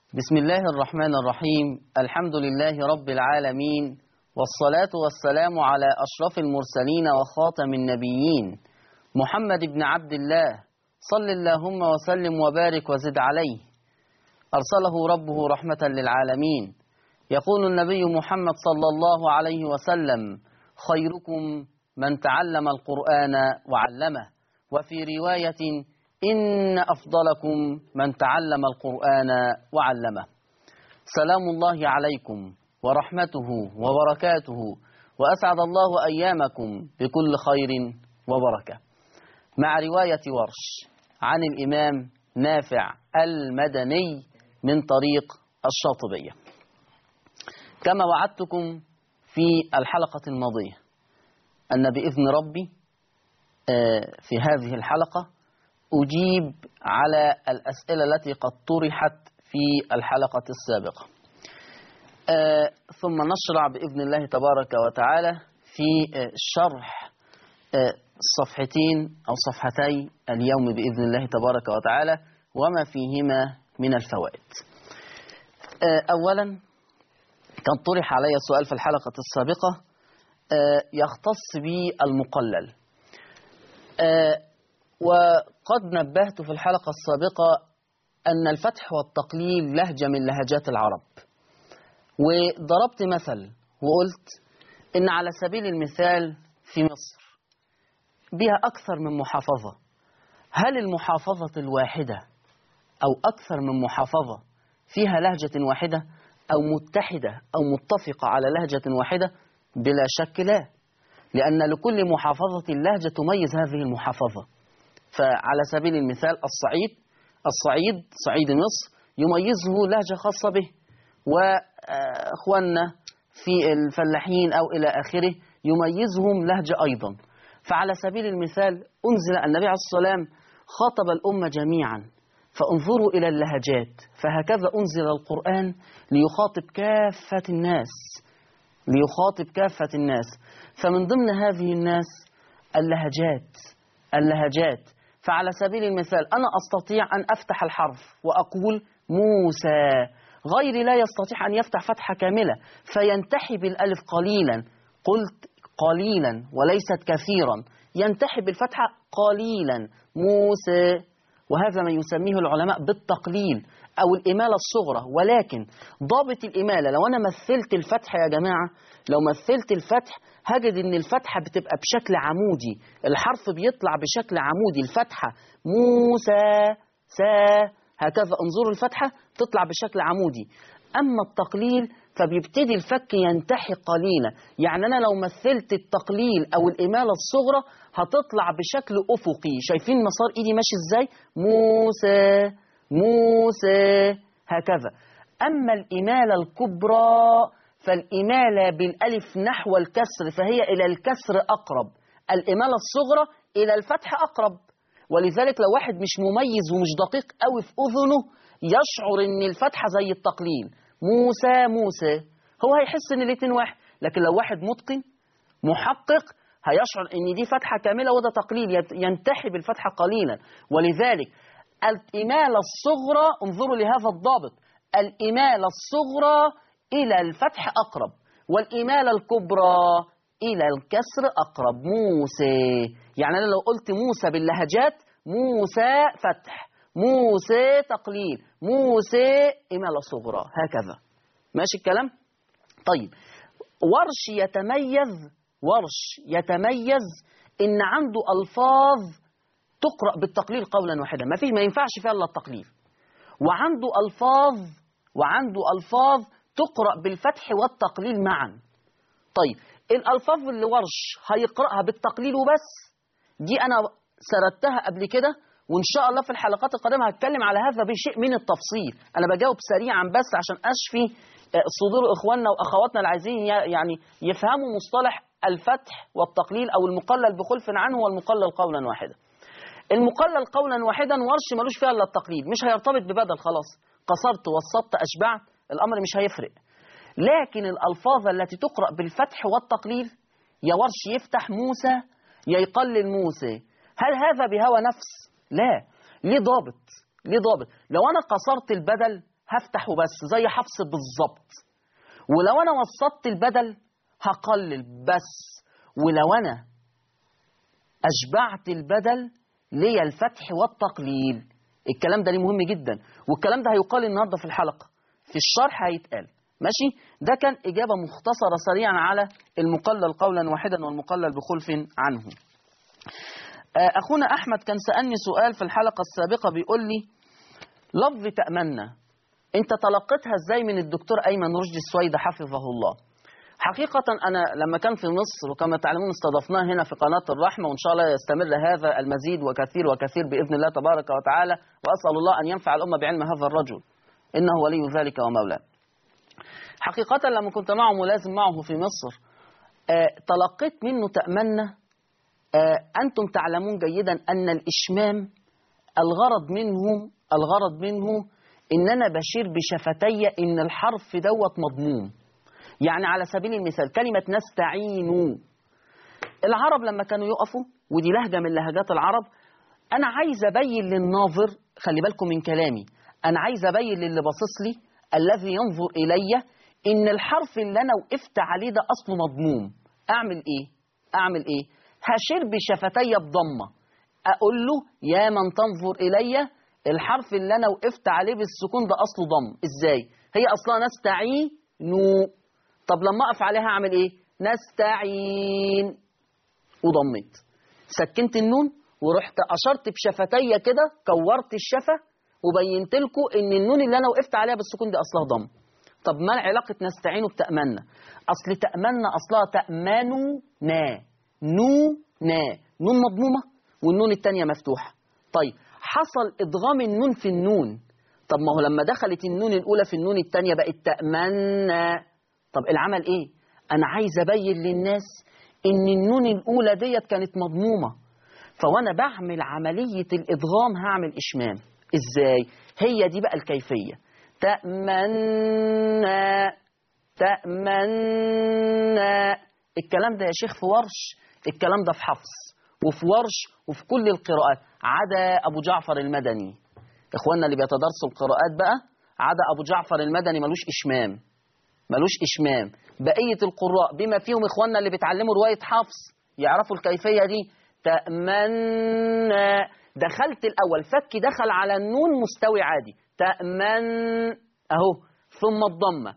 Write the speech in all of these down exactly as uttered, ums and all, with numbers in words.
بسم الله الرحمن الرحيم. الحمد لله رب العالمين، والصلاة والسلام على أشرف المرسلين وخاتم النبيين محمد بن عبد الله، صل اللهم وسلم وبارك وزد عليه. أرسله ربه رحمة للعالمين. يقول النبي محمد صلى الله عليه وسلم: خيركم من تعلم القرآن وعلمه، وفي رواية: إن أفضلكم من تعلم القرآن وعلمه. سلام الله عليكم ورحمته وبركاته، وأسعد الله أيامكم بكل خير وبركة. مع رواية ورش عن الإمام نافع المدني من طريق الشاطبية. كما وعدتكم في الحلقة الماضية أن بإذن ربي في هذه الحلقة أجيب على الأسئلة التي قد طرحت في الحلقة السابقة، آه ثم نشرع بإذن الله تبارك وتعالى في آه شرح آه صفحتين أو صفحتي اليوم بإذن الله تبارك وتعالى وما فيهما من الفوائد. آه أولا، كان طرح علي سؤال في الحلقة السابقة آه يختص بالمقلل، آه وقد نبهت في الحلقة السابقة أن الفتح والتقليل لهجة من لهجات العرب، وضربت مثل وقلت إن على سبيل المثال في مصر بها أكثر من محافظة، هل المحافظة الواحدة أو أكثر من محافظة فيها لهجة واحدة أو متحدة أو متفقة على لهجة واحدة؟ بلا شك لا، لأن لكل محافظة لهجة تميز هذه المحافظة. فعلى سبيل المثال الصعيد الصعيد صعيد مصر يميزه لهجة خاصة به، وأخواننا في الفلاحين أو إلى آخره يميزهم لهجة أيضا. فعلى سبيل المثال أنزل النبي عليه الصلاة والسلام خاطب الأمة جميعا فانظروا إلى اللهجات، فهكذا أنزل القرآن ليخاطب كافة الناس ليخاطب كافة الناس فمن ضمن هذه الناس اللهجات اللهجات فعلى سبيل المثال أنا أستطيع أن أفتح الحرف وأقول موسى، غيري لا يستطيع أن يفتح فتحة كاملة فينتحي بالألف قليلا، قلت قليلا وليست كثيرا، ينتحي بالفتحة قليلا موسى، وهذا ما يسميه العلماء بالتقليل أو الإمالة الصغرى. ولكن ضابط الإمالة، لو أنا مثلت الفتح يا جماعة، لو مثلت الفتح هجد ان الفتحة بتبقى بشكل عمودي، الحرف بيطلع بشكل عمودي، الفتحة موسى سا هكذا، انظروا الفتحة تطلع بشكل عمودي. اما التقليل فبيبتدي الفك ينتحي قليلا، يعني انا لو مثلت التقليل او الامالة الصغرى هتطلع بشكل افقي، شايفين مسار ايدي ماشي ازاي؟ موسى موسى هكذا. اما الامالة الكبرى فالإمالة بالألف نحو الكسر فهي إلى الكسر أقرب، الإمالة الصغرى إلى الفتح أقرب. ولذلك لو واحد مش مميز ومش دقيق قوي في أذنه يشعر إن الفتحة زي التقليل موسى موسى، هو هيحس إن الاتنين واحد. لكن لو واحد متقن محقق هيشعر إن دي فتحة كاملة وده تقليل، ينتحي بالفتحة قليلا. ولذلك الإمالة الصغرى، انظروا لهذا الضابط، الإمالة الصغرى إلى الفتح أقرب، والإمالة الكبرى إلى الكسر أقرب. موسى، يعني أنا لو قلت موسى باللهجات، موسى فتح، موسى تقليل، موسى إمالة صغرى، هكذا. ماشي الكلام؟ طيب، ورش يتميز ورش يتميز إن عنده ألفاظ تقرأ بالتقليل قولا واحدا، ما فيه ما ينفعش فيها إلا التقليل، وعنده ألفاظ وعنده ألفاظ تقرأ بالفتح والتقليل معا. طيب، الألفاظ اللي ورش هيقرأها بالتقليل وبس دي أنا سردتها قبل كده، وإن شاء الله في الحلقات القادمة هتكلم على هذا بشيء من التفصيل. أنا بجاوب سريعا بس عشان أشفي صدور إخواننا وأخواتنا اللي عايزين يعني يفهموا مصطلح الفتح والتقليل أو المقلل بخلف عنه والمقلل قولا واحدا. المقلل قولا واحدا ورش ملوش فيها إلا التقليل، مش هيرتبط ببدل، خلاص قصرت وسطت أشبعت الأمر مش هيفرق. لكن الألفاظ التي تقرأ بالفتح والتقليل يا ورش يفتح موسى يا يقلل موسى، هل هذا بهوى نفس؟ لا، ليه ضابط ليه ضابط. لو أنا قصرت البدل هفتحه بس زي حفص بالظبط، ولو أنا وسطت البدل هقلل بس، ولو أنا أشبعت البدل ليا الفتح والتقليل. الكلام ده ليه مهم جدا، والكلام ده هيقال النهاردة في الحلقة، في الشرح هيتقال. ماشي؟ ده كان إجابة مختصرة سريعا على المقلل قولا واحدا والمقلل بخلف عنه. أخونا أحمد كان سألني سؤال في الحلقة السابقة، بيقول لي لفظ تأمنا أنت تلقيتها إزاي من الدكتور أيمن رشدي السويدة حفظه الله؟ حقيقة أنا لما كان في مصر وكما تعلمون استضفناه هنا في قناة الرحمة، وإن شاء الله يستمر هذا المزيد وكثير وكثير بإذن الله تبارك وتعالى، وأسأل الله أن ينفع الأمة بعلم هذا الرجل إنه ولي ذلك ومولاه. حقيقة لما كنت معه ملازم معه في مصر آه تلقيت منه تأمنا. آه أنتم تعلمون جيدا أن الإشمام الغرض منه الغرض منه إن أنا بشير بشفتي إن الحرف دوت مضموم. يعني على سبيل المثال كلمة نستعين، العرب لما كانوا يقفوا، ودي لهجة من لهجات العرب، أنا عايز أبين للناظر، خلي بالكم من كلامي، أنا عايز أبين للي باصص لي الذي ينظر إلي إن الحرف اللي أنا وقفت عليه ده أصله مضموم. أعمل إيه؟ أعمل إيه؟ هشير بشفتي بضمة، أقول له يا من تنظر إلي الحرف اللي أنا وقفت عليه بالسكون ده أصله ضم. إزاي؟ هي أصلا نستعين. طب لما أقف عليها أعمل إيه؟ نستعين، وضمت، سكنت النون ورحت أشرت بشفتي كده، كورت الشفة وبينت لكم إن النون اللي أنا وقفت عليها بالسكون دي أصلها ضم. طب ما علاقة نستعين بتأمنا؟ أصل تأمنا أصلها تأمنوا نا، نو نا، نون مضمومة والنون التانية مفتوحة. طيب حصل إدغام النون في النون، طب ما هو لما دخلت النون الأولى في النون التانية بقت تأمنا. طب العمل إيه؟ أنا عايز أبين للناس إن النون الأولى ديت كانت مضمومة، فوأنا بعمل عملية الإدغام هعمل إشمام. إزاي؟ هي دي بقى الكيفية. تأمنا تأمنا. الكلام ده يا شيخ في ورش، الكلام ده في حفص وفي ورش وفي كل القراءات عدا أبو جعفر المدني. إخواننا اللي بيتدرسوا القراءات بقى، عدا أبو جعفر المدني ملوش إشمام، ملوش إشمام. بقية القراء بما فيهم إخواننا اللي بيتعلموا رواية حفص يعرفوا الكيفية دي. تأمنا، دخلت الأول فكي دخل على النون مستوي عادي، تأمن أهو، ثم الضمة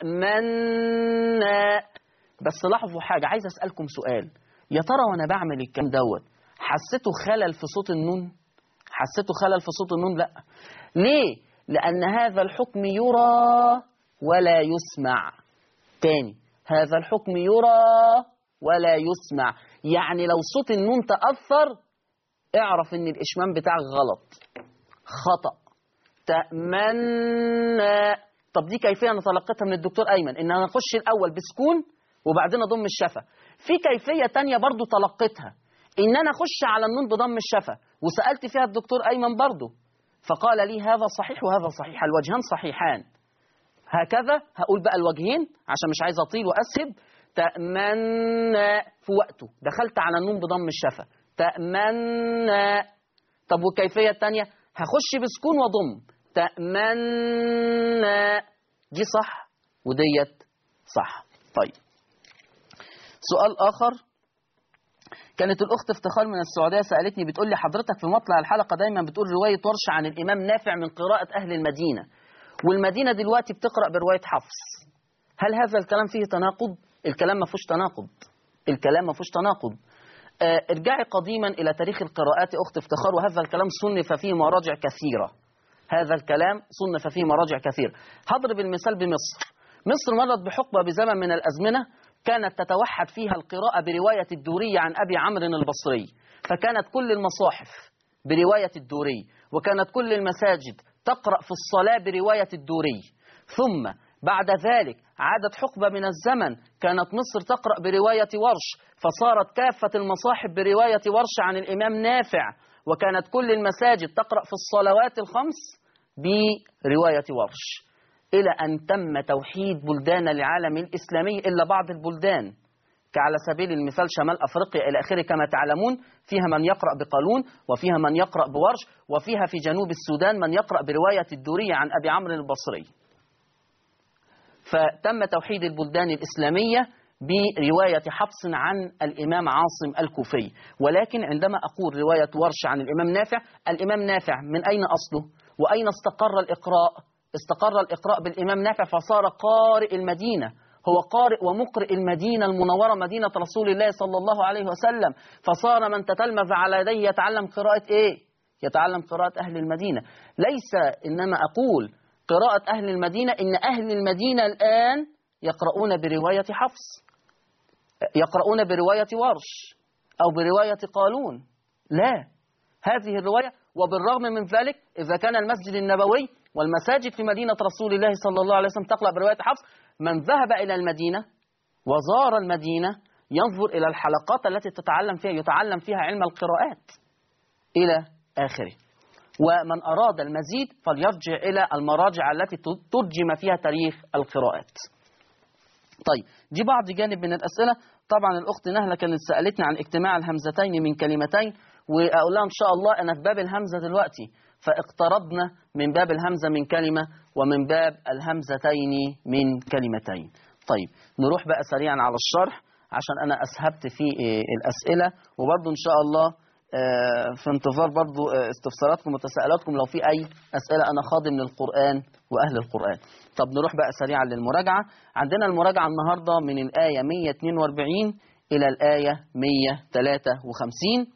تأمنا. بس لاحظوا حاجة، عايز أسألكم سؤال، يا ترى وأنا بعمل الكلام دوت حسيتوا خلل في صوت النون؟ حسيتوا خلل في صوت النون؟ لأ. ليه؟ لأن هذا الحكم يرى ولا يسمع. تاني، هذا الحكم يرى ولا يسمع، يعني لو صوت النون تأثر اعرف ان الإشمام بتاعك غلط، خطأ. تأمنا. طب دي كيفية أنا تلقيتها من الدكتور أيمن، إن أنا أخش الأول بسكون وبعدين أضم الشفة. في كيفية تانية برضو تلقيتها، إن أنا أخش على النون بضم الشفة، وسألت فيها الدكتور أيمن برضو فقال لي هذا صحيح وهذا صحيح، الوجهان صحيحان. هكذا هقول بقى الوجهين عشان مش عايز أطيل وأسهب. تأمنا في وقته دخلت على النون بضم الشفة، تأمنا. طب والكيفية التانية هخش بسكون وضم، تأمنا. دي صح وديت صح. طيب سؤال آخر، كانت الأخت افتخار من السعودية سألتني بتقول لي حضرتك في مطلع الحلقة دايما بتقول رواية ورش عن الإمام نافع من قراءة أهل المدينة، والمدينة دلوقتي بتقرأ برواية حفص، هل هذا الكلام فيه تناقض؟ الكلام ما فيهوش تناقض، الكلام ما فيهوش تناقض. آه ارجعي قديما إلى تاريخ القراءات أخت افتخار، وهذا الكلام صنف فيه مراجع كثيرة، هذا الكلام صنف فيه مراجع كثيرة. هضرب المثال بمصر. مصر مرت بحقبة بزمن من الأزمنة كانت تتوحد فيها القراءة برواية الدوري عن أبي عمرو البصري، فكانت كل المصاحف برواية الدوري، وكانت كل المساجد تقرأ في الصلاة برواية الدوري. ثم بعد ذلك عادت حقبة من الزمن كانت مصر تقرأ برواية ورش، فصارت كافة المصاحف برواية ورش عن الإمام نافع، وكانت كل المساجد تقرأ في الصلوات الخمس برواية ورش، إلى أن تم توحيد بلدان العالم الإسلامي إلا بعض البلدان كعلى سبيل المثال شمال أفريقيا إلى آخره كما تعلمون، فيها من يقرأ بقالون، وفيها من يقرأ بورش، وفيها في جنوب السودان من يقرأ برواية الدورية عن أبي عمرو البصري. فتم توحيد البلدان الإسلامية برواية حفص عن الإمام عاصم الكوفي. ولكن عندما أقول رواية ورش عن الإمام نافع، الإمام نافع من أين أصله؟ وأين استقر الإقراء؟ استقر الإقراء بالإمام نافع فصار قارئ المدينة، هو قارئ ومقرئ المدينة المنورة مدينة رسول الله صلى الله عليه وسلم، فصار من تتلمذ على يديه يتعلم قراءة إيه؟ يتعلم قراءة أهل المدينة. ليس إنما أقول قراءة أهل المدينة، إن أهل المدينة الآن يقرؤون برواية حفص، يقرؤون برواية ورش أو برواية قالون. لا، هذه الرواية. وبالرغم من ذلك إذا كان المسجد النبوي والمساجد في مدينة رسول الله صلى الله عليه وسلم تقرأ برواية حفص، من ذهب إلى المدينة وزار المدينة ينظر إلى الحلقات التي تتعلم فيها يتعلم فيها علم القراءات إلى آخره. ومن أراد المزيد فليرجع إلى المراجع التي ترجم فيها تاريخ القراءات. طيب، دي بعض جانب من الأسئلة. طبعا الأخت نهلة كانت سألتنا عن اجتماع الهمزتين من كلمتين، وأقول لها إن شاء الله أنا في باب الهمزة دلوقتي، فاقتربنا من باب الهمزة من كلمة ومن باب الهمزتين من كلمتين. طيب، نروح بقى سريعا على الشرح عشان أنا أسهبت في الأسئلة، وبرضو إن شاء الله في انتظار برضو استفساراتكم وتساؤلاتكم لو في أي أسئلة. أنا خادم للقرآن وأهل القرآن. طب نروح بقى سريعا للمراجعة. عندنا المراجعة النهاردة من الآية مئة واثنين وأربعين إلى الآية مئة وثلاثة وخمسين.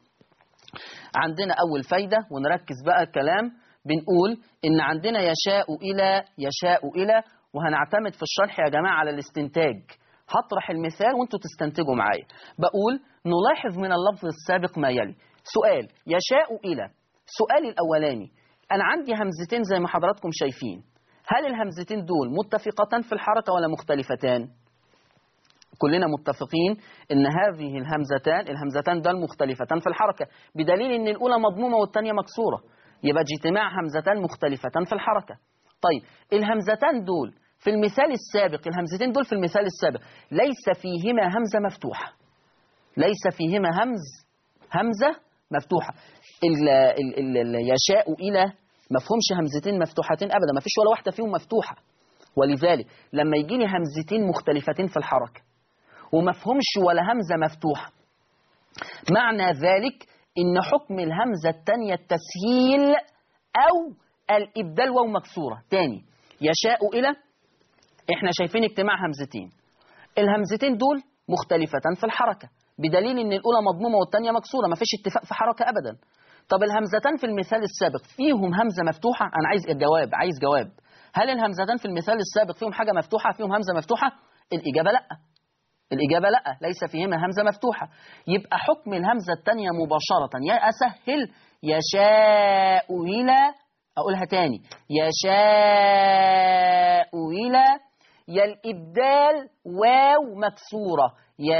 عندنا أول فايدة، ونركز بقى الكلام، بنقول إن عندنا يشاء إلى يشاء إلى، وهنعتمد في الشرح يا جماعة على الاستنتاج. هطرح المثال وانتوا تستنتجوا معايا. بقول نلاحظ من اللفظ السابق ما يلي. سؤال يشاء إلى، سؤالي الأولاني، أنا عندي همزتين زي ما حضراتكم شايفين، هل الهمزتين دول متفقتان في الحركة ولا مختلفتان؟ كلنا متفقين إن هذه الهمزتان الهمزتان دول مختلفتان في الحركة، بدليل إن الأولى مضمومة والثانية مكسورة، يبقى اجتماع همزتان مختلفتان في الحركة. طيب، الهمزتان دول في المثال السابق، الهمزتين دول في المثال السابق ليس فيهما همزة مفتوحة، ليس فيهما همز همزة مفتوحة. ال ال ال ال يشاء إلى ما فهمش همزتين مفتوحتين أبدا، ما فيش ولا واحدة فيهم مفتوحة. ولذلك لما يجي لي همزتين مختلفتين في الحركة وما فهمش ولا همزة مفتوحة، معنى ذلك إن حكم الهمزة الثانية التسهيل أو الإبدال واو مكسورة. تاني، يشاء إلى إحنا شايفين اجتماع همزتين، الهمزتين دول مختلفتان في الحركة، بدليل إن الأولى مضمومة والثانية مكسورة، ما فيش اتفاق في حركة أبدا. طب الهمزتان في المثال السابق فيهم همزة مفتوحة؟ أنا عايز الجواب، عايز جواب. هل الهمزتان في المثال السابق فيهم حاجة مفتوحة، فيهم همزة مفتوحة؟ الإجابة لأ، الإجابة لأ، ليس فيهما همزة مفتوحة. يبقى حكم الهمزة الثانية مباشرة يا أسهل يشاء إلى، أقولها تاني، يشاء إلى، يا الإبدال واو مكسورة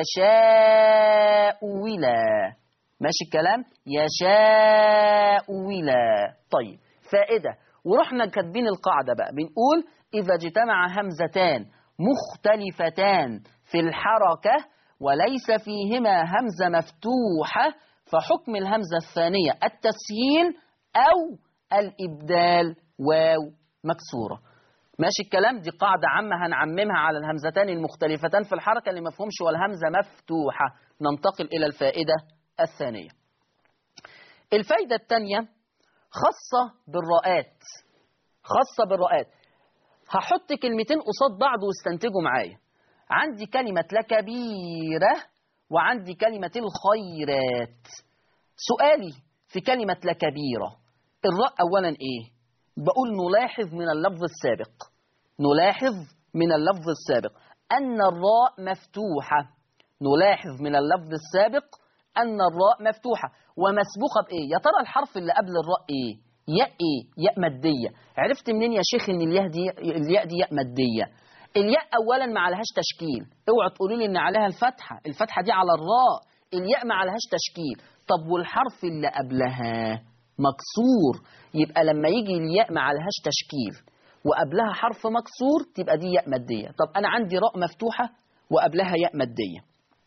يشاء إلى. ماشي الكلام؟ يشاء إلى. طيب، فائدة، ورحنا كاتبين القاعدة بقى، بنقول إذا اجتمع همزتان مختلفتان في الحركة وليس فيهما همزة مفتوحة فحكم الهمزة الثانية التسهيل أو الإبدال واو مكسورة. ماشي الكلام؟ دي قاعدة عامة هنعممها على الهمزتان المختلفتان في الحركة اللي ما فيهمش والهمزة مفتوحة. ننتقل إلى الفائدة الثانية. الفائدة الثانية خاصة بالراءات، خاصة بالراءات. هحط كلمتين قصاد بعض واستنتجوا معايا. عندي كلمة لكبيرة وعندي كلمة الخيرات. سؤالي في كلمة لكبيرة، الراء أولا إيه؟ بقول نلاحظ من اللفظ السابق، نلاحظ من اللفظ السابق أن الراء مفتوحة، نلاحظ من اللفظ السابق أن الراء مفتوحة ومسبوقة بإيه؟ يا ترى الحرف اللي قبل الراء إيه؟ ياء إيه؟ ياء مادية. عرفت منين يا شيخ إن الياء دي الياء دي ياء مادية؟ الياء أولا ما عليهاش تشكيل، اوعوا تقولوا لي إن عليها الفتحة، الفتحة دي على الراء، الياء ما عليهاش تشكيل. طب والحرف اللي قبلها مكسور، يبقى لما يجي الياء ما عليهاش تشكيل وقبلها حرف مكسور تبقى دي ياء مادية. طب أنا عندي راء مفتوحة وقبلها ياء مادية،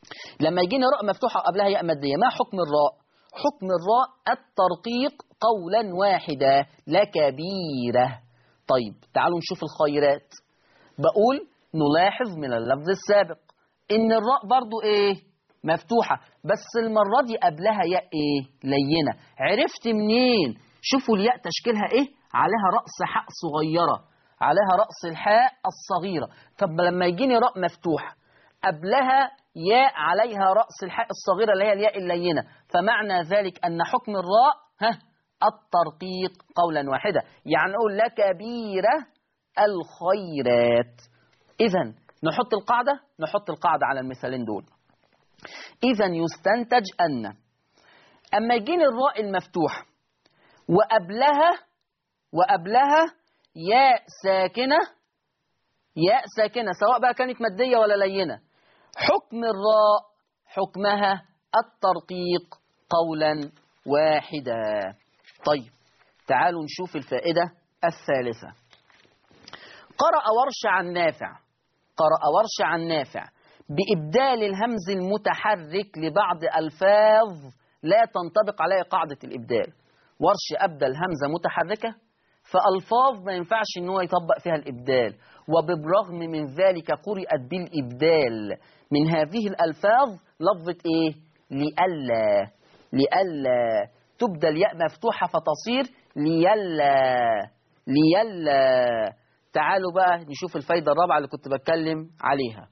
لما يجيني راء مفتوحة قبلها ياء مادية، ما حكم الراء؟ حكم الراء الترقيق قولا واحدا، لكبيرة. طيب تعالوا نشوف الخيرات. بقول نلاحظ من اللفظ السابق إن الراء برضو إيه؟ مفتوحة، بس المرة دي قبلها ياء إيه؟ لينة. عرفت منين؟ شوفوا الياء تشكيلها إيه؟ عليها رأس حاء صغيرة، عليها رأس الحاء الصغيرة. طب لما يجيني راء مفتوحة قبلها ياء عليها رأس الحاء الصغيرة اللي هي الياء اللينة، فمعنى ذلك أن حكم الراء ها الترقيق قولا واحدا، يعني نقول لكبيرة الخيرات. إذن نحط القاعدة، نحط القاعدة على المثالين دول. إذن يستنتج أن أما يجيني الراء المفتوح وقبلها وقبلها ياء ساكنة، ياء ساكنة سواء بقى كانت مادية ولا لينة، حكم الراء حكمها الترقيق قولا واحدا. طيب تعالوا نشوف الفائدة الثالثة. قرأ ورش عن نافع، قرأ ورش عن نافع بإبدال الهمز المتحرك لبعض ألفاظ لا تنطبق عليها قاعدة الإبدال. ورش أبدل همزة متحركة فألفاظ ما ينفعش إن هو يطبق فيها الإبدال، وبالرغم من ذلك قرأت بالإبدال من هذه الألفاظ لفظة إيه؟ لئلا، لئلا تبدل ياء مفتوحة فتصير ليلا، ليلا. تعالوا بقى نشوف الفايدة الرابعة اللي كنت بتكلم عليها.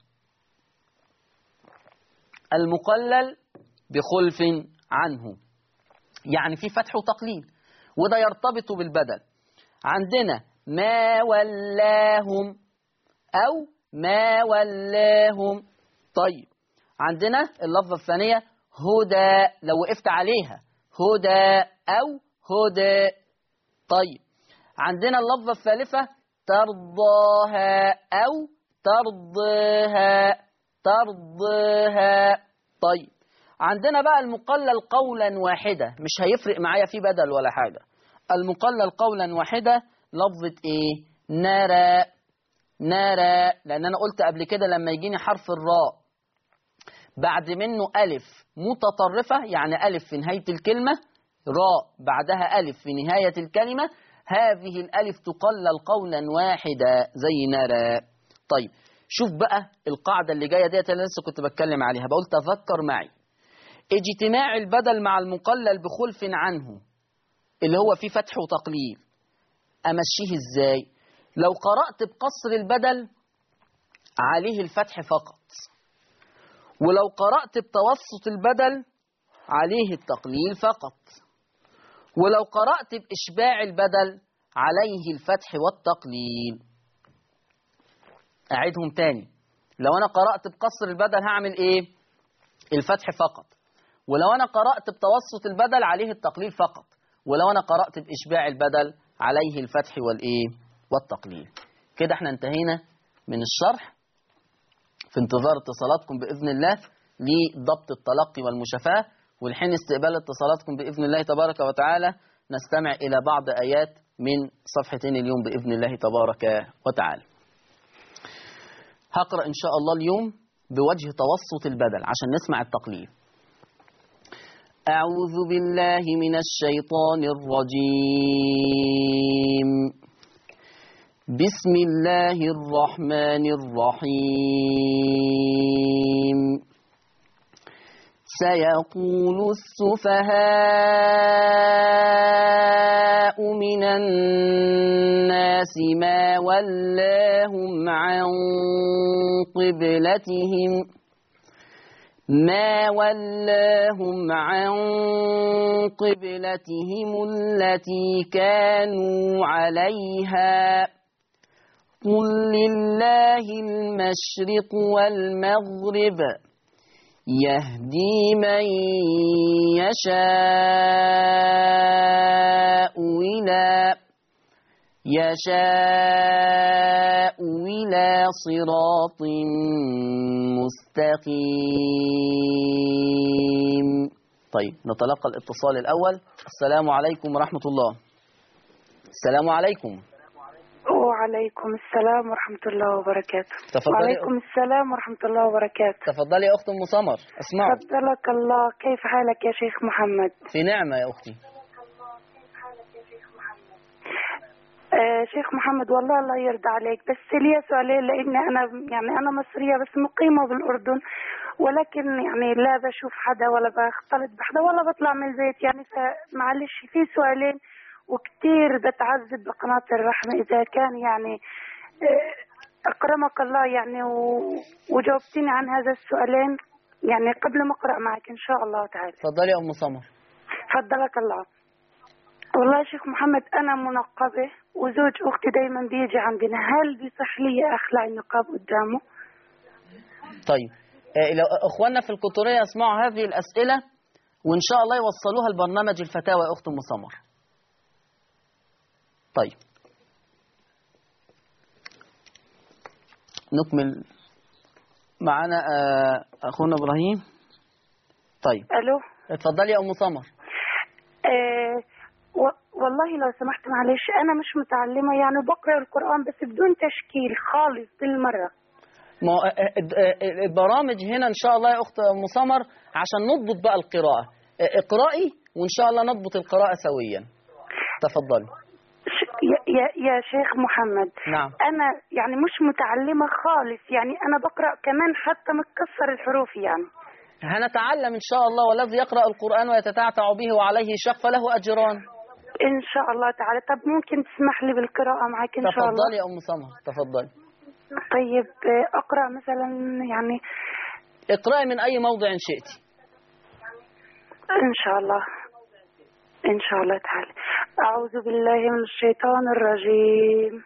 المقلل بخلف عنه، يعني في فتح وتقليل، وده يرتبط بالبدل. عندنا ما ولاهم أو ما ولاهم. طيب عندنا اللفظة الثانية هدى، لو وقفت عليها هدى أو هدى. طيب عندنا اللفظة الثالثة ترضاها أو ترضاها، ترضاها. طيب عندنا بقى المقلل قولا واحدة، مش هيفرق معايا في بدل ولا حاجة. المقلل قولا واحدة لفظة ايه؟ نرى، نرى، لأن أنا قلت قبل كده لما يجيني حرف الراء بعد منه ألف متطرفة، يعني ألف في نهاية الكلمة، راء بعدها ألف في نهاية الكلمة، هذه الألف تقلل قولا واحدا زي نرى. طيب شوف بقى القاعدة اللي جاية ديت اللي لسه كنت بتكلم عليها، بقول تذكر معي اجتماع البدل مع المقلل بخلف عنه اللي هو فيه فتح وتقليل. أمشيه إزاي؟ لو قرأت بقصر البدل عليه الفتح فقط، ولو قرأت بتوسط البدل عليه التقليل فقط، ولو قرأت بإشباع البدل عليه الفتح والتقليل. أعيدهم تاني. لو أنا قرأت بقصر البدل هعمل إيه؟ الفتح فقط. ولو أنا قرأت بتوسط البدل عليه التقليل فقط. ولو أنا قرأت بإشباع البدل عليه الفتح والإيه؟ والتقليل. كده احنا انتهينا من الشرح، في انتظار اتصالاتكم بإذن الله لضبط التلقي والمشافاة، والحين استقبال اتصالاتكم بإذن الله تبارك وتعالى. نستمع إلى بعض آيات من صفحتين اليوم بإذن الله تبارك وتعالى. هقرأ إن شاء الله اليوم بوجه توسط البدل عشان نسمع التقليل. أعوذ بالله من الشيطان الرجيم. بسم الله الرحمن الرحيم. سيقول السفهاء من الناس ما ولاهم عن قبلتهم ما ولاهم عن قبلتهم التي كانوا عليها قل لله المشرق والمغرب يهدي من يشاء إلى يشاء إلى صراط مستقيم. طيب نتلقى الاتصال الأول. السلام عليكم ورحمة الله. السلام عليكم. وعليكم السلام ورحمة الله وبركاته. تفضلي. وعليكم السلام ورحمة الله وبركاته. تفضلي يا أخت أم سمر، اسمعوا. فضلك الله، كيف حالك يا شيخ محمد؟ في نعمة يا أختي. آه شيخ محمد، والله الله يرضى عليك، بس لي سؤالين، لأن أنا يعني أنا مصرية بس مقيمة بالأردن، ولكن يعني لا بشوف حدا ولا بختلط بحدا ولا بطلع من البيت، يعني معلش في سؤالين وكتير بتعذب بقناة الرحمة إذا كان يعني آه أكرمك الله يعني وجاوبتني عن هذا السؤالين يعني قبل ما أقرأ معك إن شاء الله تعالى. تفضلي يا أم سمر. فضلك الله. والله يا شيخ محمد أنا منقبة وزوج أختي دايما بيجي عندنا، هل بيصح لي أخلع النقاب قدامه؟ طيب آه لو أخواننا في القطرية يسمعوا هذه الأسئلة وإن شاء الله يوصلوها لبرنامج الفتاوى يا أخت أم سمر. طيب نكمل معنا آه أخونا إبراهيم. طيب ألو، اتفضلي يا أم سمر. آه والله لو سمحت معلش أنا مش متعلمة، يعني بقرأ القرآن بس بدون تشكيل خالص بالمرة. ما البرامج هنا إن شاء الله يا أخت أم سمر عشان نضبط بقى القراءة، اقرأي وإن شاء الله نضبط القراءة سويا. تفضلي. يا, يا, يا شيخ محمد. نعم. أنا يعني مش متعلمة خالص، يعني أنا بقرأ كمان حتى متكسر الحروف يعني. هنتعلم إن شاء الله، والذي يقرأ القرآن ويتتعتع به وعليه شق فله أجران إن شاء الله تعالى. طب ممكن تسمح لي بالقراءة معك إن شاء الله؟ تفضلي يا أم سمر، تفضلي. طيب أقرأ مثلا يعني. اقرأي من أي موضع شئتي. إن شاء الله إن شاء الله تعالى. أعوذ بالله من الشيطان الرجيم.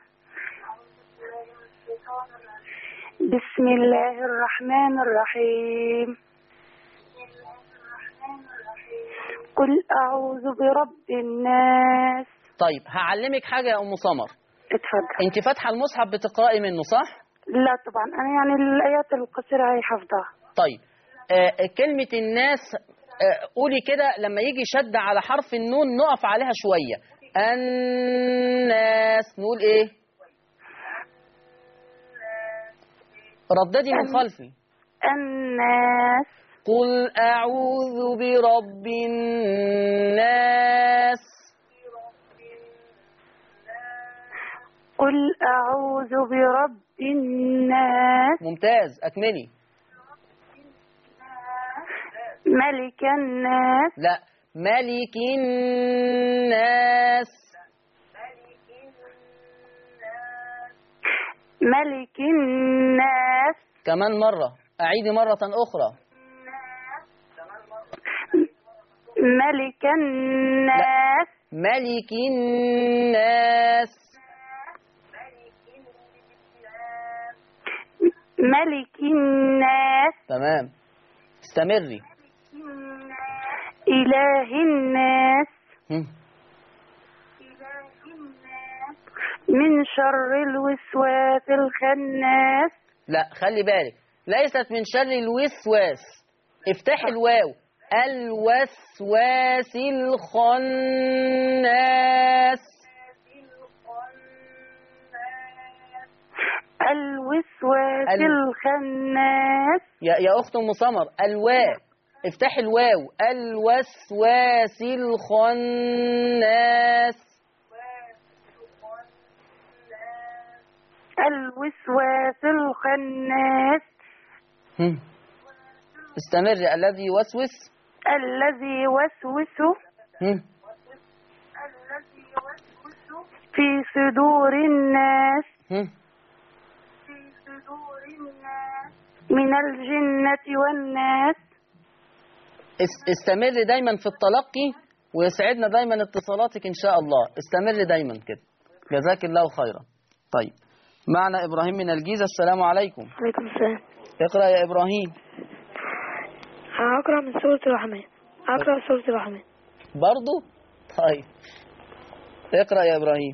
بسم الله الرحمن الرحيم. قل أعوذ برب الناس. طيب هعلمك حاجة يا أم سمر. اتفضل. أنت فاتحة المصحف بتقرأي منه صح؟ لا طبعا، أنا يعني الآيات القصيرة هي حافظاها. طيب آه كلمة الناس آه قولي كده لما يجي شد على حرف النون نقف عليها شوية. الناس نقول إيه؟ رددي من خلفي. الناس. قل أعوذ برب الناس. قل أعوذ برب الناس. ممتاز، أكملي. ملك الناس. لا، ملك الناس. ملك الناس. كمان مرة، أعيدي مرة أخرى. ملك الناس. لا. ملك الناس. ملك الناس. تمام، استمري. إله الناس. هم. من شر الوسواس الخناس. لا خلي بالك، ليست من شر الوسواس، افتحي الواو. الوسواس الخناس. الوسواس ال... الخناس. يا يا أخت أم سمر، الواو افتحي الواو. الوسواس الخناس. الوسواس الخناس. هم. استمري. الذي يوسوس. الذي يوسوس. هم. في صدور الناس. هم. من الجنة والناس. استمري دايما في التلقي ويسعدنا دايما اتصالاتك إن شاء الله. استمري دايما كده، جزاك الله خيرا. طيب معنا إبراهيم من الجيزة. السلام عليكم. عليكم السلام. اقرأ يا إبراهيم. هقرأ من سورة الرحمن. هقرأ سورة الرحمن برضو. طيب اقرأ يا إبراهيم.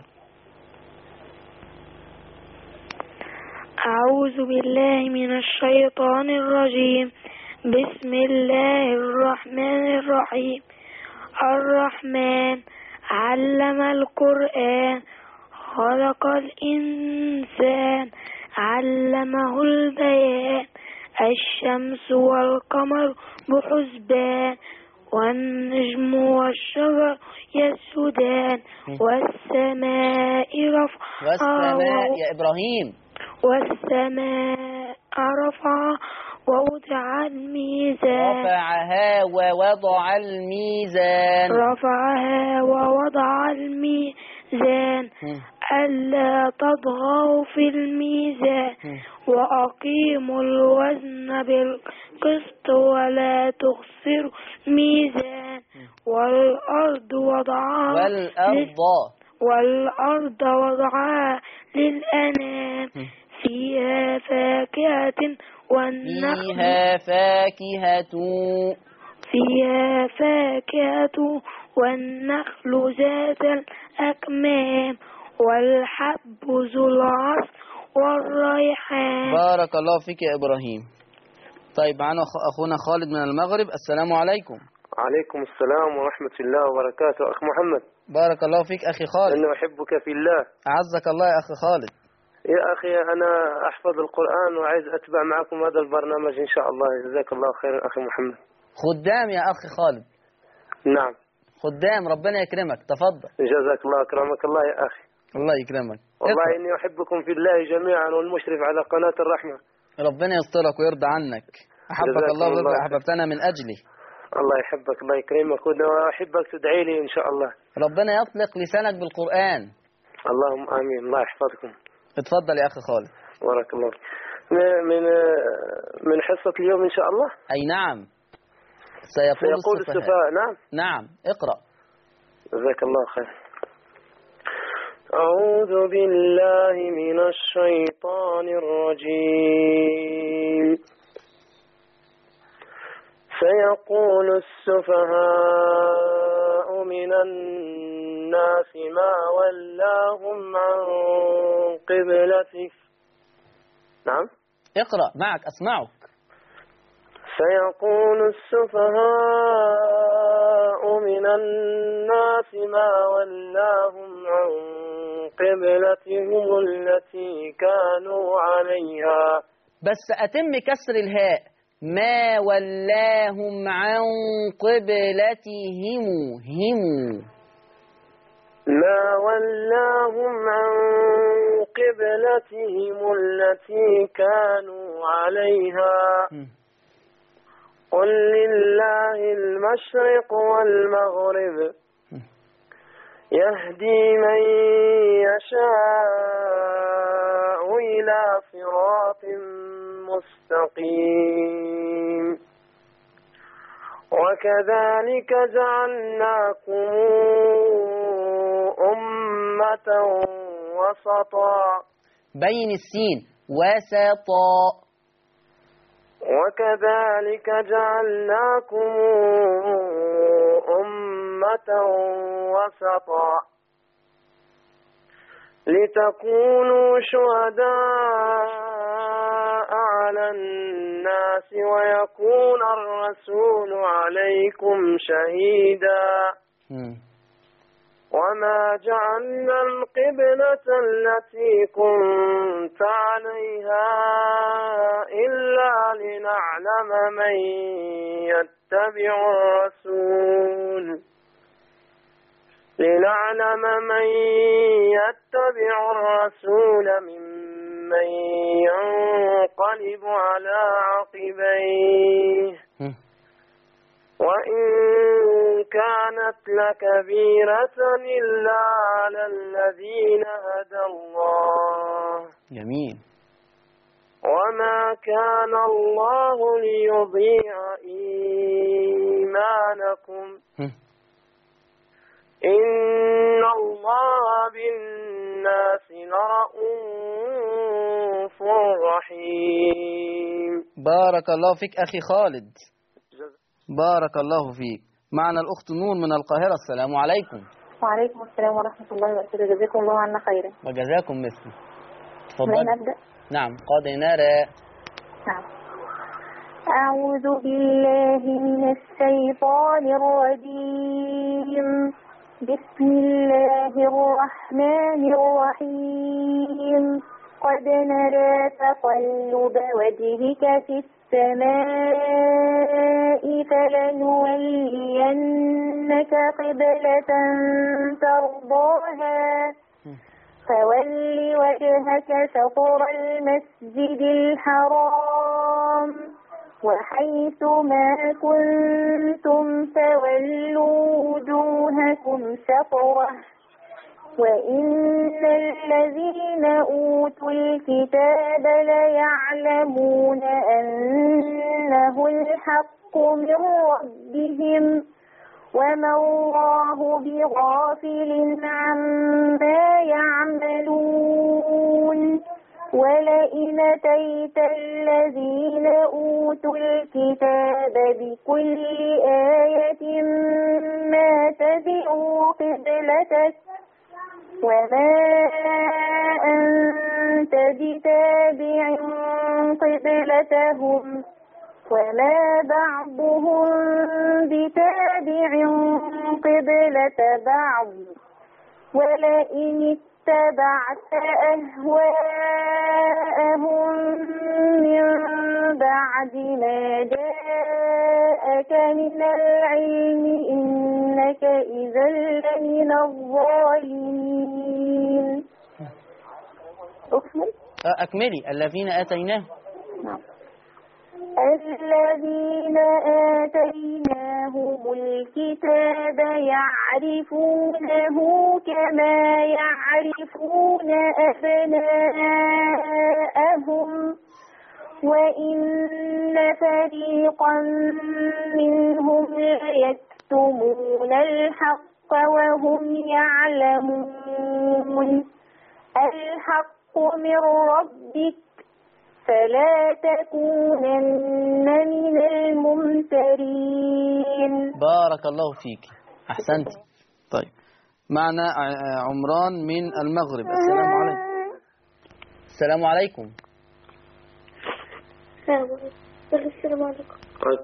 أعوذ بالله من الشيطان الرجيم. بسم الله الرحمن الرحيم. الرحمن علم القرآن خلق الإنسان علمه البيان الشمس والقمر بحسبان والنجم والشجر يسجدان والسماء رفعها والسماء يا إبراهيم والسماء رفعها ووضع الميزان رفعها ووضع الميزان رفعها ووضع الميزان ألا تطغوا في الميزان وأقيموا الوزن بالقسط ولا تخسروا الميزان والأرض وضعها والأرض والأرض وضعها للأنام فيها فاكهة والنخل فيها فاكهة فيها فاكهة والنخل ذات الأكمام والحب ذو العصف والريحان. بارك الله فيك يا إبراهيم. طيب معنا أخونا خالد من المغرب. السلام عليكم. عليكم السلام ورحمة الله وبركاته. أخ محمد بارك الله فيك أخي خالد. أنا أحبك في الله. أعزك الله يا أخي خالد. يا أخي أنا أحفظ القرآن وعايز أتبع معكم هذا البرنامج إن شاء الله. جزاك الله خيرا أخي محمد. خدام يا أخي خالد. نعم خدام، ربنا يكرمك. تفضل. جزاك الله أكرمك الله يا أخي. الله يكرمك. والله اقرأ. إني أحبكم في الله جميعا والمشرف على قناة الرحمة. ربنا يسترك ويرضى عنك. أحبك الله ويرضى أحببتنا من أجلي. الله يحبك الله يكرمك وأحبك تدعي لي إن شاء الله. ربنا يطلق لسانك بالقرآن. اللهم آمين. الله يحفظكم. اتفضل يا أخي خالد. بارك الله. من من حصة اليوم إن شاء الله. أي نعم. سيقول, سيقول السفهاء. السفهاء. نعم نعم اقرأ. جزاك الله خير. أعوذ بالله من الشيطان الرجيم. سيقول السفهاء من الناس ما ولاهم عن قبلتك. نعم اقرأ معك أسمعك. سيقول السفهاء من الناس ما ولاهم عن قبلتهم التي كانوا عليها. بس أتم كسر الهاء. ما ولاهم عن قبلتهم هم ما ولاهم عن قبلتهم التي كانوا عليها. قل لله المشرق والمغرب يهدي من يشاء إلى صراط مستقيم. وكذلك جعلناكم أمة وسطا. بين السين وسطا. وكذلك جعلناكم أمة وسطا لتكونوا شهداء على الناس ويكون الرسول عليكم شهيدا. وما جعلنا القبلة التي كنت عليها إلا لنعلم من يتبع الرسول لنعلم من يتبع الرسول ممن ينقلب على عقبيه. وإن كانت لكبيرة إلا على الذين هدى الله. جميل. وما كان الله ليضيع إيمانكم إن الله بالناس لرؤوف رحيم. بارك الله فيك أخي خالد. بارك الله فيك. معنا الأخت نور من القاهرة. السلام عليكم. وعليكم السلام ورحمة الله وبركاته. جزاكم الله عنا خيرا. وجزاكم مثله. تفضل. من أبدأ؟ نعم قد نرى. نعم. أعوذ بالله من الشيطان الرجيم. بسم الله الرحمن الرحيم قد نرى تقلب وجهك في السماء فلنولينك قبلة ترضاها فول وجهك شطر المسجد الحرام وحيث ما كنتم فولوا وجوهكم شطره وإن الذين أوتوا الكتاب ليعلمون أنه الحق من ربهم وما الله بغافل عما يعملون ولئن أتيت الذين أوتوا الكتاب بكل آية ما تبعوا قبلتك وما أنت بتابع قبلتهم وما بعضهم بتابع قبلة بعض ولئن اتبعت أهواءهم من بعد ما جاءك من العلم إنك إذا لمن الظالمين. أكمل؟ أكملي. الذين آتيناه نعم. الذين آتيناهم الكتاب يعرفونه كما يعرفون أبناءهم وإن فريقا منهم ليكتمون الحق وهم يعلمون الحق من ربك فلا تكونن من الممترين. بارك الله فيك، أحسنتي. طيب معنا عمران من المغرب. السلام عليكم. السلام عليكم. السلام عليكم.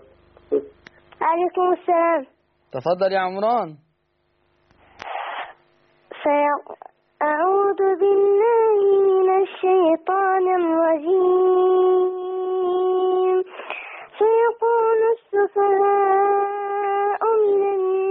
عليكم السلام. تفضل يا عمران. أعوذ بالله من الشيطان الرجيم سيقول السفهاء من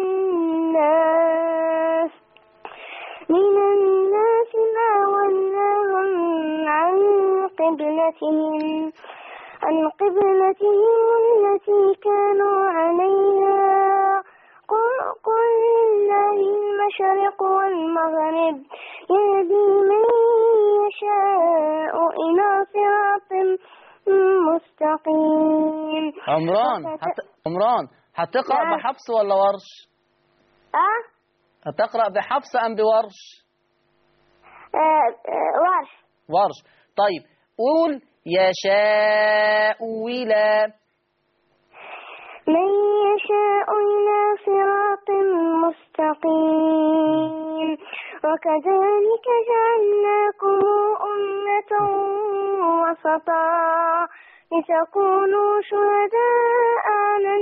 الناس من الناس ما ولاهم عن قبلتهم عن قبلتهم التي كانوا عليها قل لله المشرق والمغرب يهدي من يشاء إلى صراط مستقيم. عمران حت... عمران هتقرأ نعم. بحفص ولا ورش؟ أه؟ هتقرأ بحفص أم بورش؟ أه أه ورش. ورش. طيب قول يشاء إلى من يشاء إلى صراط مستقيم وكذلك جعلناكم أمة وسطا لتكونوا شهداء على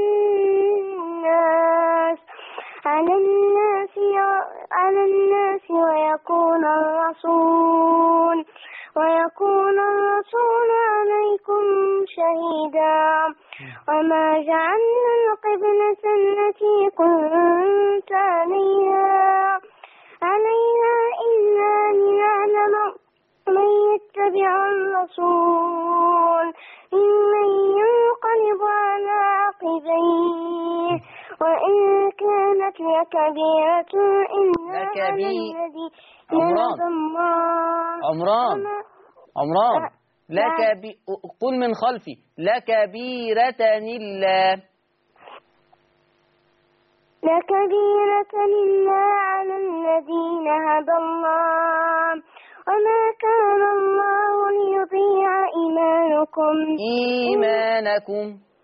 الناس على الناس على الناس ويكون الرسول ويكون الرسول عليكم شهيدا وما جعلنا القبلة التي كنت عليها عليها إلا لنعلم من يتبع الرسول ممن ينقلب على عقبيه وإن كانت لكبيرة إلا على الذي عمران عمران عمران لك بي... قل من خلفي لكبيرة إلا لكبيرة إلا على الذين هدى الله وما كان الله ليضيع إيمانكم إيمانكم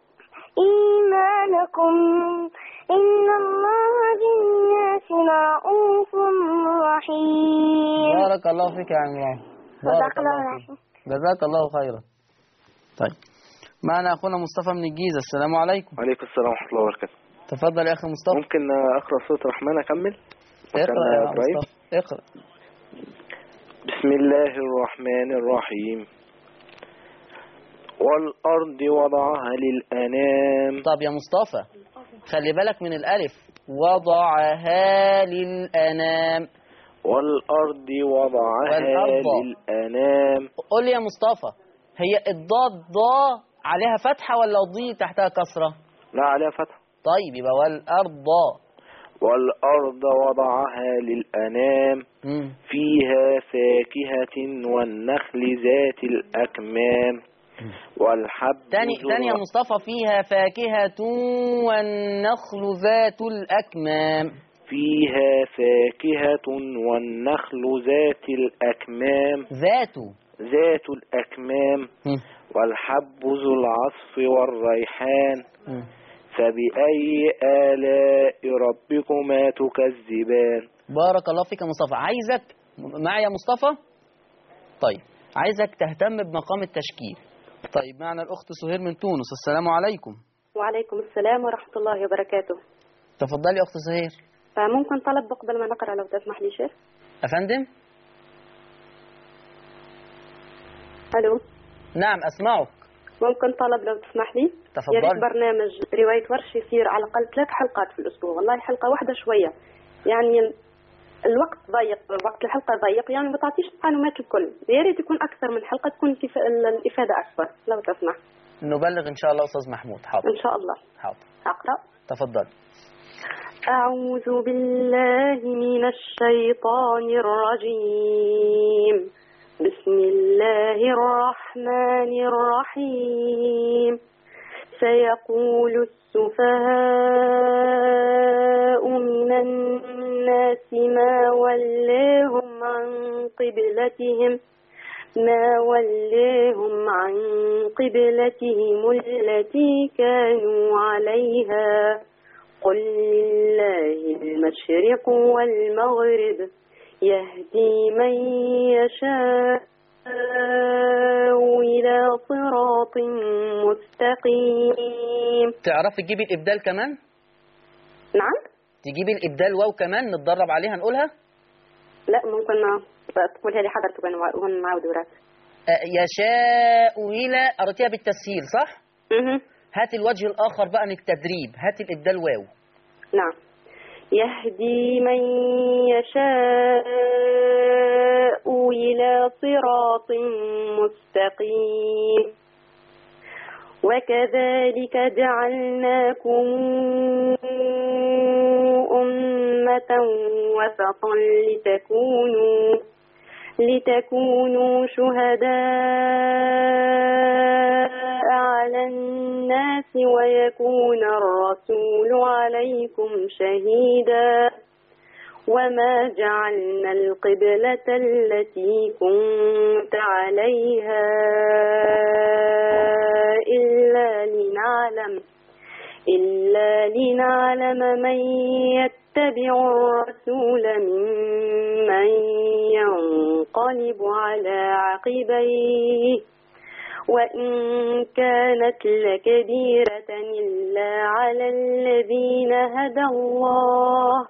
إيمانكم إن الله بالناس رؤوف رحيم. بارك الله فيك يا عمران. بارك الله فيك. جزاك الله خيرا. طيب معنا أخونا مصطفى من الجيزة. السلام عليكم. وعليكم السلام ورحمة الله وبركاته. تفضل يا أخي مصطفى. ممكن أقرأ سورة الرحمن أكمل؟ اقرأ يا مصطفى اقرأ. بسم الله الرحمن الرحيم. والأرض وضعها للأنام. طب يا مصطفى خلي بالك من الألف. وضعها للأنام. والأرض وضعها والأرض. للأنام. قول لي يا مصطفى هي الضاد ضا عليها فتحة ولا الضي تحتها كسرة؟ لا عليها فتحة. طيب يبقى والأرض. والأرض وضعها للأنام. مم. فيها فاكهة والنخل ذات الأكمام والحب. تاني تاني يا مصطفى. فيها فاكهة والنخل ذات الأكمام. فيها فاكهة والنخل ذات الأكمام. ذات ذات الأكمام. مم. والحب ذو العصف والريحان. مم. فبأي آلاء ربكما تكذبان. بارك الله فيك يا مصطفى. عايزك معي يا مصطفى. طيب عايزك تهتم بمقام التشكيل. طيب معنا الأخت سهير من تونس. السلام عليكم. وعليكم السلام ورحمة الله وبركاته. تفضلي يا أخت سهير. فممكن طلب قبل ما نقرأ لو تسمح لي شيخ؟ أفندم. ألو. نعم أسمعك. ممكن طلب لو تسمح لي؟ تفضل. يا ريت برنامج رواية ورش يصير على الأقل ثلاث حلقات في الأسبوع. والله حلقة واحدة شوية يعني الوقت ضيق، وقت الحلقة ضيق يعني ما تعطيش المعلومات الكل. يا ريت يكون أكثر من حلقة تكون الإفادة أكثر لو تسمح. نبلغ إن شاء الله أستاذ محمود. حاضر إن شاء الله. حاضر. أقرأ. تفضل. أعوذ بالله من الشيطان الرجيم. بسم الله الرحمن الرحيم. سيقول السفهاء من الناس ما ولاهم عن قبلتهم ما ولاهم عن قبلتهم التي كانوا عليها قل لله المشرق والمغرب يهدي من يشاء إلى صراط مستقيم. تعرفي تجيبي الإبدال كمان؟ نعم. تجيبي الإبدال واو كمان نتدرب عليها نقولها؟ لا ممكن تقولها لي حضرتك وانا معود ورات. يشاء إلى قرأتيها بالتسهيل صح؟ اها. هات الوجه الآخر بقى من التدريب. هات الإبدال واو. نعم. يهدي من يشاء إلى صراط مستقيم. وكذلك جعلناكم أمة وسطا لتكونوا لتكونوا شهداء على الناس ويكون الرسول عليكم شهيدا وما جعلنا القبلة التي كنت عليها إلا لنعلم إلا لنعلم من يتبع الرسول ممن ينقلب على عقبيه وإن كانت لكبيرة إلا على الذين هدى الله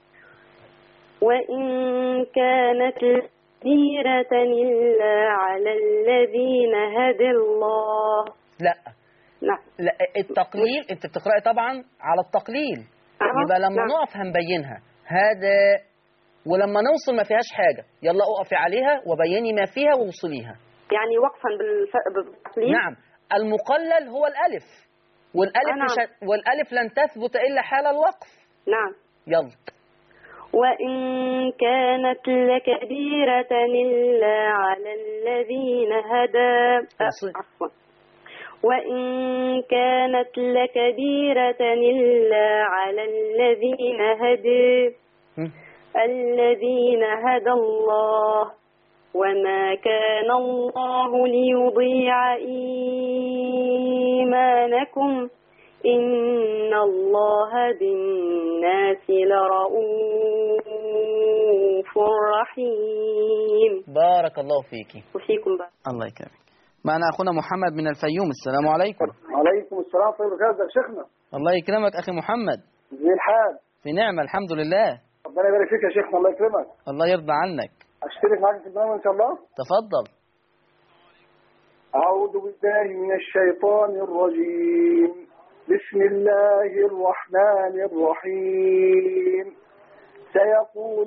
وإن كانت لكبيرة إلا على الذين هدى الله. لا نعم. لا التقليل انت بتقرأي طبعا على التقليل. أه. يبقى لما نعم. نقف هنبينها هذا ولما نوصل ما فيهاش حاجة يلا اقفي عليها وبيني ما فيها ووصليها. يعني وقفا بالف... بالتقليل. نعم. المقلل هو الألف والألف, نعم. مش... والألف لن تثبت إلا حال الوقف. نعم. يلا. وإن كانت لكبيرة إلا على الذين هدى عفوا وإن كانت لكبيرة إلا على الذين هدى الذين هدى الله وما كان الله ليضيع إيمانكم إن الله بالناس لرؤوف رحيم. بارك الله فيكي. وفيكم بقى. الله يكرمك. معنا أخونا محمد من الفيوم. السلام عليكم. وعليكم السلام ورحمة الله وبركاته. شيخنا الله يكرمك أخي محمد. زي الحال؟ في نعمة الحمد لله. ربنا يبارك فيك يا شيخنا، الله يكرمك. الله يرضى عنك. اشترك معاك في البرنامج ان شاء الله. تفضل. اعوذ بالله من الشيطان الرجيم. بسم الله الرحمن الرحيم. سيقول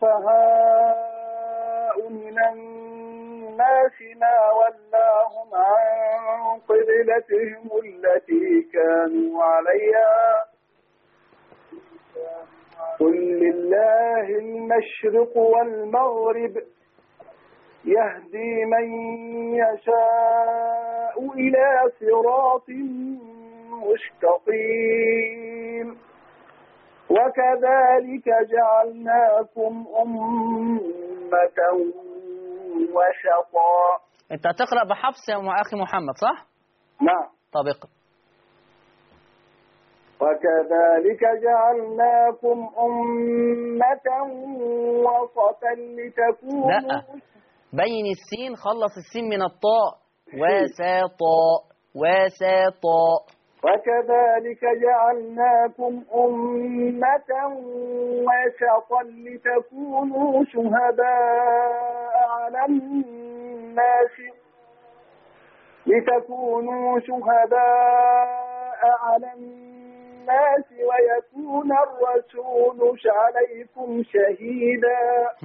السفهاء من الناس ما ولاهم عن قبلتهم التي كانوا عليها قل لله المشرق والمغرب يهدي من يشاء إلى صراط مستقيم وكذلك جعلناكم أمة وسطا. أنت هتقرأ بحفص يا أخي محمد صح؟ نعم. طب اقرأ. وكذلك جعلناكم أمة وسطا لتكونوا. لا، بين السين، خلص السين من الطاء. وسطا وسطا. وكذلك جعلناكم أمة وسطا لتكونوا شهداء على الناس لتكونوا شهداء على الناس ويكون الرسول عليكم شهيدا.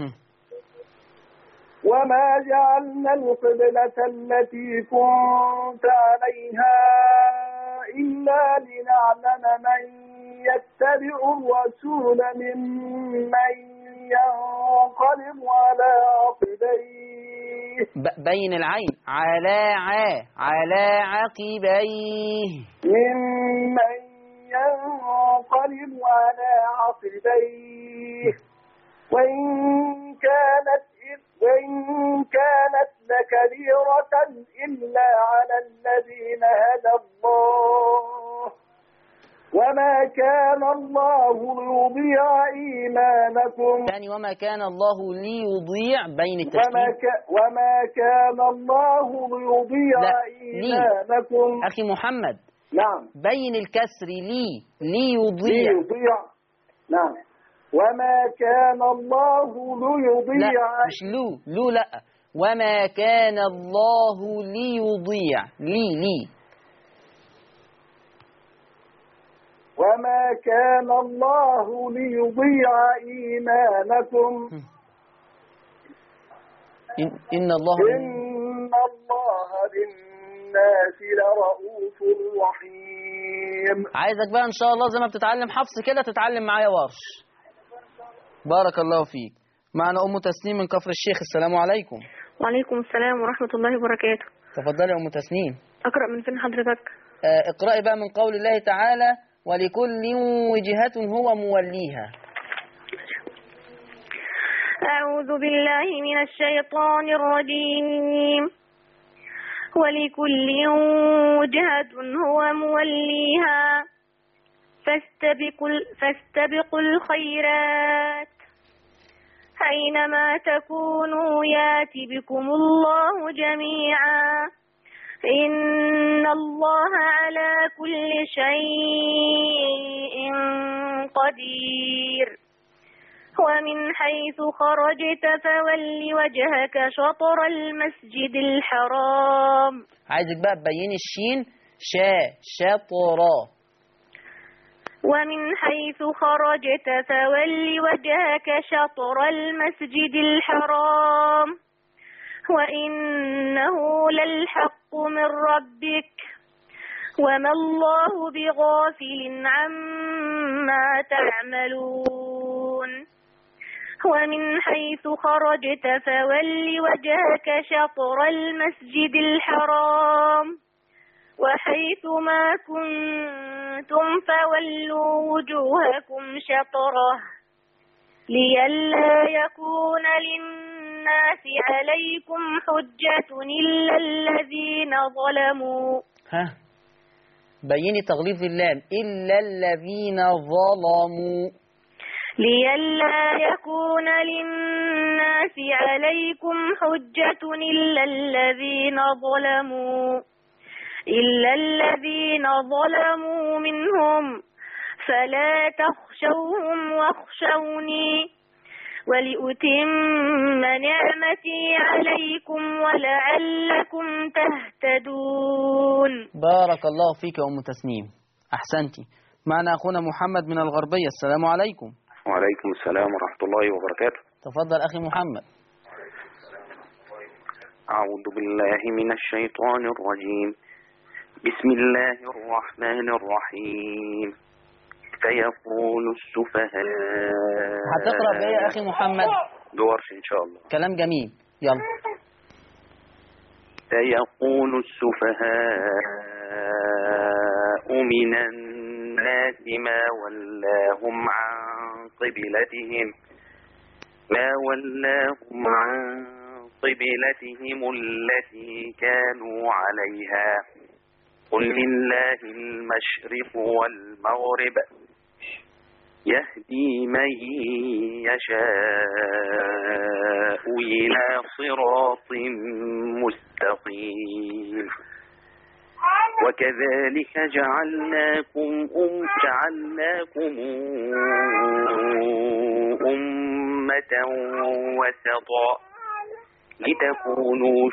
وما جعلنا القبلة التي كنت عليها إلا لنعلم من يتبع الرسول ممن ينقلب على عقبيه. بين العين على عا على عقبيه. ممن ينقلب على عقبيه وإن كانت وإن كانت لكبيرة إلا على الذين هدى الله وما كان الله ليضيع إيمانكم. يعني وما كان الله ليضيع بين التشكيل. وما, ك... وما كان الله ليضيع إيمانكم. لي. أخي محمد. نعم. بين الكسر لي ليضيع. ليضيع. نعم. وما كان الله ليضيع. لا مش لو لو لا. وما كان الله ليضيع. لي لي. وما كان الله ليضيع إيمانكم. إن, إن الله إن الله بالناس لرؤوف رحيم. عايزك بقى إن شاء الله زي ما بتتعلم حفص كده تتعلم معايا ورش. بارك الله فيك. معنا أم تسنيم من كفر الشيخ. السلام عليكم. وعليكم السلام ورحمة الله وبركاته. تفضلي يا أم تسنيم. أقرأ من فين حضرتك؟ آه اقرأي بقى من قول الله تعالى ولكل وجهة هو موليها. أعوذ بالله من الشيطان الرجيم. ولكل وجهة هو موليها فاستبقوا فاستبقوا الخيرات أينما تكونوا يأتي بكم الله جميعا إن الله على كل شيء قدير. ومن حيث خرجت فول وجهك شطر المسجد الحرام. عايزك بقى تبيني الشين شا شطرا. ومن حيث خرجت فول وجهك شطر المسجد الحرام وإنه للحق من ربك وما الله بغافل عما تعملون. ومن حيث خرجت فول وجهك شطر المسجد الحرام وحيث ما كنتم فولوا وجوهكم شطره لئلا يكون للناس عليكم حجة إلا الذين ظلموا. ها بيني تغليظ اللام. إلا الذين ظلموا. لئلا يكون للناس عليكم حجة إلا الذين ظلموا إلا الذين ظلموا منهم فلا تخشوهم واخشوني ولأتم نعمتي عليكم ولعلكم تهتدون. بارك الله فيك يا أم تسنيم، أحسنتي. معنا أخونا محمد من الغربية. السلام عليكم. وعليكم السلام ورحمة الله وبركاته. تفضل أخي محمد. أعوذ بالله من الشيطان الرجيم. بسم الله الرحمن الرحيم. فيقول السفهاء. هتقرأ بإيه يا أخي محمد؟ بورش إن شاء الله. كلام جميل، يلا. فيقول السفهاء من الناس ما ولاهم عن قبلتهم ما ولاهم عن قبلتهم التي كانوا عليها قل لله المشرق والمغرب يهدي من يشاء إلى صراط مستقيم وكذلك جعلناكم أم جعلناكم أمة وسطا لتكونوا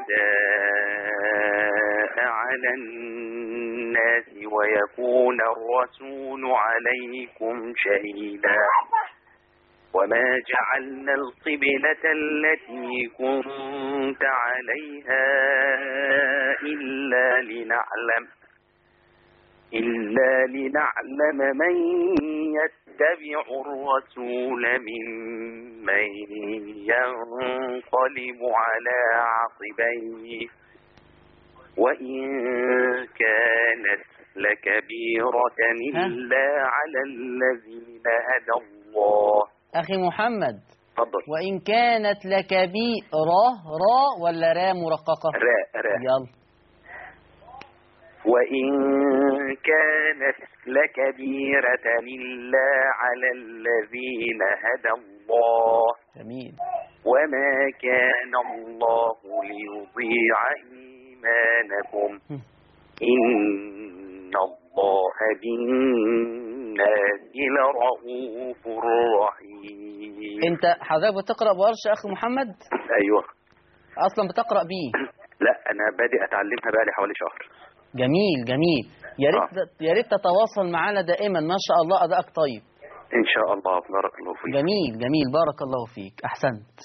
شهداء على الناس ويكون الرسول عليكم شهيدا وما جعلنا القبلة التي كنت عليها إلا لنعلم إلا لنعلم من يتبع الرسول ممن ينقلب على عقبيه وإن كانت لكبيرة إلا على الذين هدى الله. أخي محمد تفضل. وإن كانت لكبيرة را ولا را مرققة؟ را را. يلا. وإن كانت لكبيرة إلا على الذين هدى الله. جميل. وما كان الله ليضيع إيمانكم إن الله بالناس لرؤوف رحيم. أنت حضرتك بتقرأ بورش يا أخي محمد؟ أيوه. أصلا بتقرأ بيه؟ لا أنا بادئ أتعلمها بقالي حوالي شهر. جميل جميل. يا ريت آه. يا ريت تتواصل معنا دائما، ما شاء الله أدائك طيب. إن شاء الله. بارك الله فيك. جميل جميل، بارك الله فيك، أحسنت.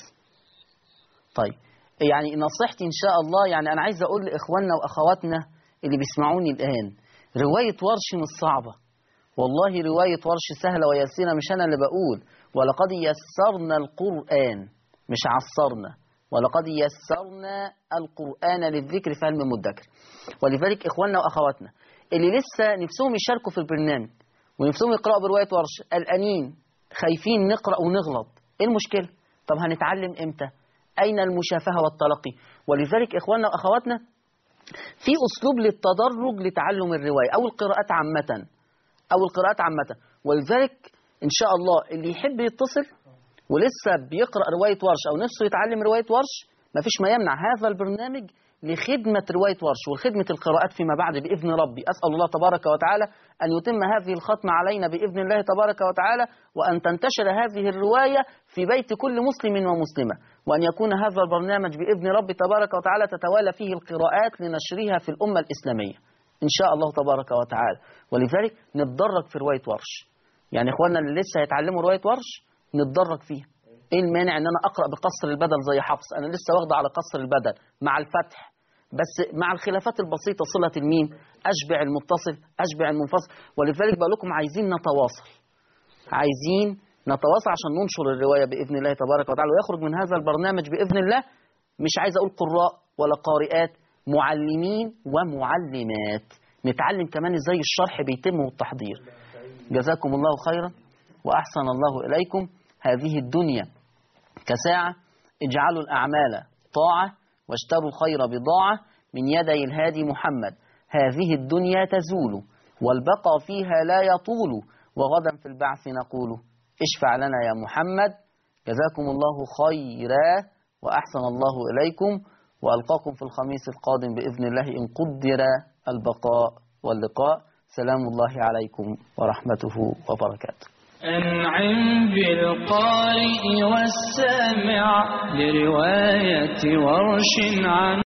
طيب يعني نصيحتي إن شاء الله، يعني أنا عايز أقول لإخواننا وأخواتنا اللي بيسمعوني الآن، رواية ورش مش صعبة والله، رواية ورش سهلة ويسيرة، مش أنا اللي بقول. ولقد يسرنا القرآن مش عصرنا، ولقد يسرنا القرآن للذكر فهل من مدكر. ولذلك إخواننا وأخواتنا اللي لسه نفسهم يشاركوا في البرنامج ونفسهم يقرأوا برواية ورش، قلقانين خايفين نقرأ ونغلط، إيه المشكلة؟ طب هنتعلم إمتى؟ أين المشافهة والتلقي؟ ولذلك إخواننا وأخواتنا في أسلوب للتدرج لتعلم الرواية أو القراءات عامة أو القراءات عامة. ولذلك إن شاء الله اللي يحب يتصل ولسه بيقرأ رواية ورش أو نفسه يتعلم رواية ورش، ما فيش ما يمنع هذا البرنامج لخدمة رواية ورش وخدمة القراءات فيما بعد بإذن ربي. أسأل الله تبارك وتعالى أن يتم هذه الختمة علينا بإذن الله تبارك وتعالى، وأن تنتشر هذه الرواية في بيت كل مسلم ومسلمة، وأن يكون هذا البرنامج بإذن ربي تبارك وتعالى تتوالى فيه القراءات لنشرها في الأمة الإسلامية إن شاء الله تبارك وتعالى. ولذلك نتدرج في رواية ورش، يعني إخواننا اللي لسه هيتعلموا رواية ورش نتدرج فيها. إيه المانع إن أنا أقرأ بقصر البدل زي حفص؟ أنا لسه واخده على قصر البدل مع الفتح، بس مع الخلافات البسيطة، صلة الميم، أشبع المتصل، أشبع المنفصل. ولذلك بقول لكم عايزين نتواصل، عايزين نتواصل عشان ننشر الرواية بإذن الله تبارك وتعالى، ويخرج من هذا البرنامج بإذن الله، مش عايز أقول قراء ولا قارئات، معلمين ومعلمات، نتعلم كمان إزاي الشرح بيتم والتحضير. جزاكم الله خيرا وأحسن الله إليكم. هذه الدنيا كساعة، اجعلوا الأعمال طاعة واشتروا خير بضاعة من يدي الهادي محمد. هذه الدنيا تزول والبقى فيها لا يطول، وغدا في البعث نقول اشفع لنا يا محمد. جزاكم الله خيرا وأحسن الله إليكم، وألقاكم في الخميس القادم بإذن الله إن قدر البقاء واللقاء. سلام الله عليكم ورحمته وبركاته. أنعم بالقارئ والسامع لرواية ورش عن